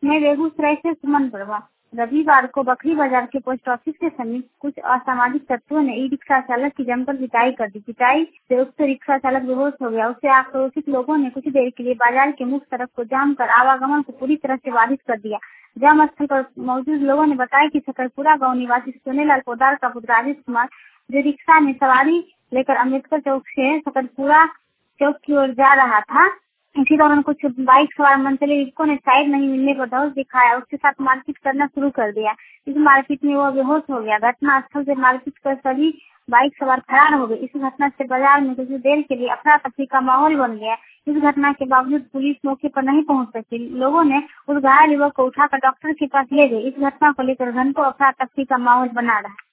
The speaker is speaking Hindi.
मैं बेगूसराय से सुमन वर्मा। रविवार को बकरी बाजार के पोस्ट ऑफिस के समीप कुछ असामाजिक तत्वों ने ई रिक्शा चालक की जमकर पिटाई कर दी। पिटाई से उक्त रिक्शा चालक बेहोश हो गया। उससे आक्रोशित लोगों ने कुछ देर के लिए बाजार के मुख्य सड़क को जाम कर आवागमन को पूरी तरह से बाधित कर दिया। जाम स्थल पर मौजूद लोगों ने बताया कि सकरपुरा गाँव निवासी सोनेलाल पोदार का पुत्र राजेश कुमार, जो रिक्शा में सवारी लेकर अम्बेडकर चौक से सकरपुरा चौक की ओर जा रहा था, इसी दौरान कुछ बाइक सवार मनचले युवकों ने साइड नहीं मिलने पर धौंस दिखाया, उसके साथ मारपीट करना शुरू कर दिया। इस मारपीट में वह बेहोश हो गया। घटना स्थल से मारपीट कर सभी बाइक सवार फरार हो गए। इस घटना से बाजार में कुछ देर के लिए अफरा तफरी का माहौल बन गया। इस घटना के बावजूद पुलिस मौके पर नहीं पहुंच सकी। लोगों ने उस घायल युवक को उठाकर डॉक्टर के पास ले गए। इस घटना को लेकर घंटों अफरा तफरी का माहौल बना रहा।